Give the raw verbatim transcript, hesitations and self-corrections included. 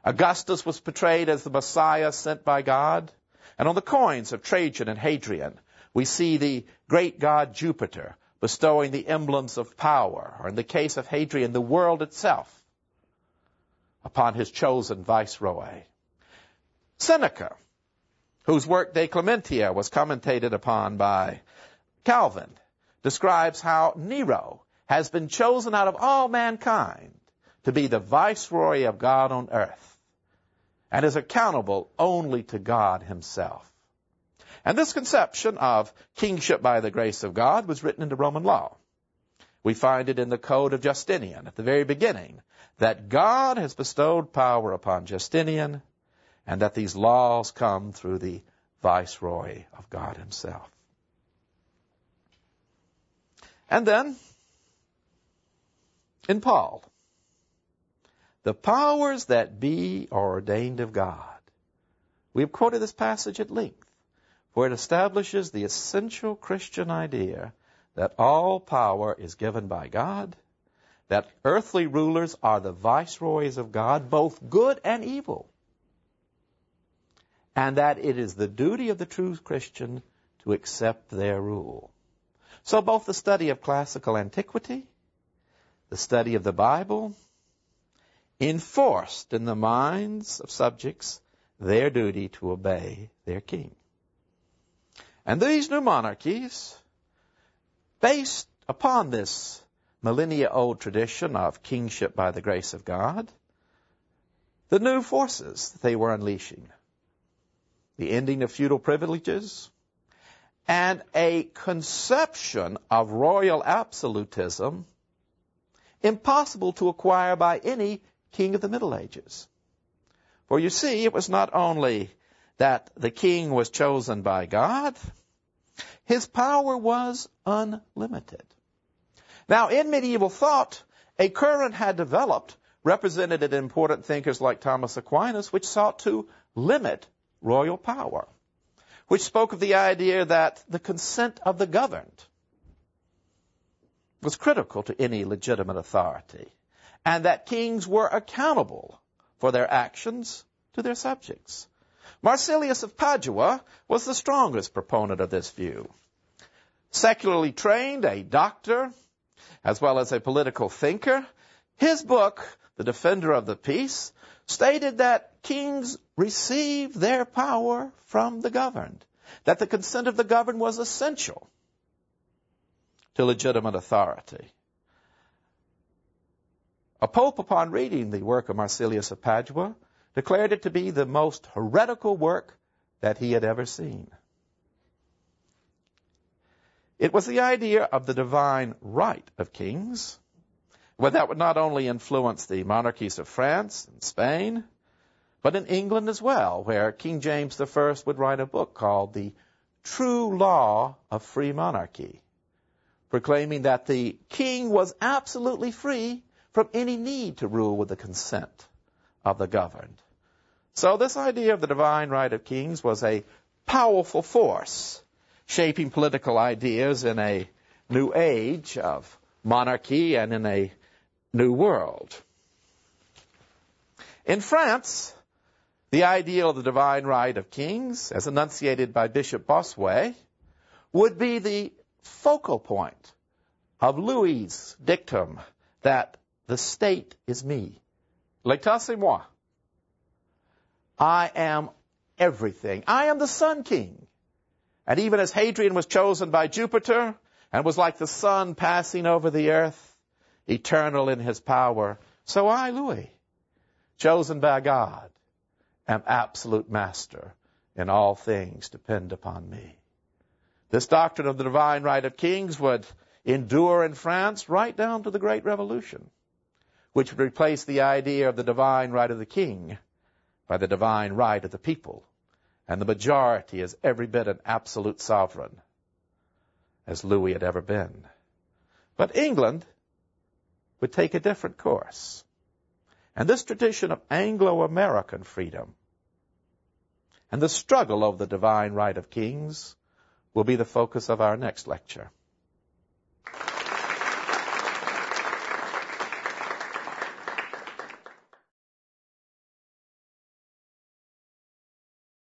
Augustus was portrayed as the Messiah sent by God. And on the coins of Trajan and Hadrian, we see the great god Jupiter bestowing the emblems of power, or in the case of Hadrian, the world itself, upon his chosen viceroy. Seneca, whose work De Clementia was commentated upon by Calvin, describes how Nero has been chosen out of all mankind to be the viceroy of God on earth, and is accountable only to God himself. And this conception of kingship by the grace of God was written into Roman law. We find it in the Code of Justinian at the very beginning, that God has bestowed power upon Justinian, and that these laws come through the viceroy of God himself. And then, in Paul, the powers that be are ordained of God. We have quoted this passage at length, for it establishes the essential Christian idea that all power is given by God, that earthly rulers are the viceroys of God, both good and evil, and that it is the duty of the true Christian to accept their rule. So both the study of classical antiquity, the study of the Bible, enforced in the minds of subjects their duty to obey their king. And these new monarchies, based upon this millennia-old tradition of kingship by the grace of God, the new forces that they were unleashing, the ending of feudal privileges, and a conception of royal absolutism impossible to acquire by any king of the Middle Ages. For you see, it was not only that the king was chosen by God, his power was unlimited. Now, in medieval thought, a current had developed, represented in important thinkers like Thomas Aquinas, which sought to limit royal power, which spoke of the idea that the consent of the governed was critical to any legitimate authority, and that kings were accountable for their actions to their subjects. Marsilius of Padua was the strongest proponent of this view. Secularly trained, a doctor, as well as a political thinker, his book, The Defender of the Peace, stated that kings received their power from the governed, that the consent of the governed was essential to legitimate authority. A pope, upon reading the work of Marsilius of Padua, declared it to be the most heretical work that he had ever seen. It was the idea of the divine right of kings, well, that would not only influence the monarchies of France and Spain, but in England as well, where King James the First would write a book called The True Law of Free Monarchy, proclaiming that the king was absolutely free from any need to rule with the consent of the governed. So this idea of the divine right of kings was a powerful force shaping political ideas in a new age of monarchy and in a new world. In France, the ideal of the divine right of kings, as enunciated by Bishop Bossuet, would be the focal point of Louis' dictum that the state is me. L'État c'est moi. I am everything. I am the Sun King. And even as Hadrian was chosen by Jupiter and was like the sun passing over the earth, eternal in his power, so I, Louis, chosen by God, am absolute master in all things depend upon me. This doctrine of the divine right of kings would endure in France right down to the Great Revolution, which would replace the idea of the divine right of the king by the divine right of the people. And the majority is every bit an absolute sovereign as Louis had ever been. But England would take a different course. And this tradition of Anglo-American freedom and the struggle over the divine right of kings will be the focus of our next lecture.